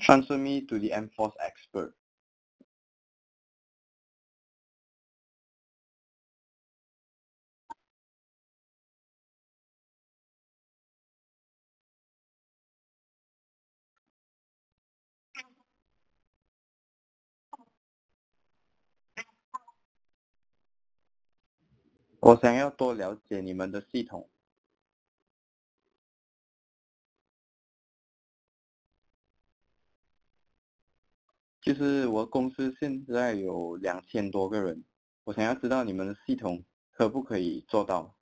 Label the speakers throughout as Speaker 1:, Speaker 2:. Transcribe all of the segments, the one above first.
Speaker 1: Transfer me to the MForce expert. 我想要多了解你们的系统。就是我公司现在有2000多个人，我想要知道你们的系统可不可以做到。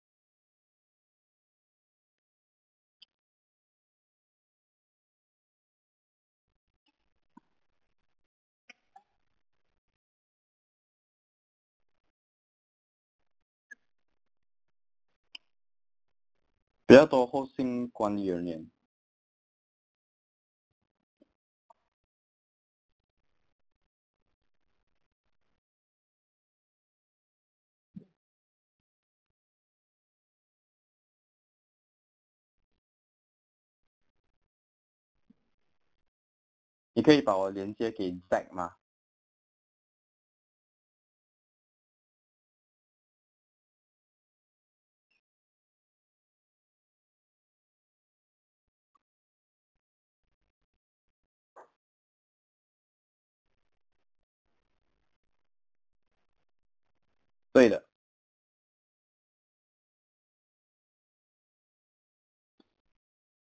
Speaker 1: 比较多后勤管理人员。你可以把我连接给 Zack 吗？对的。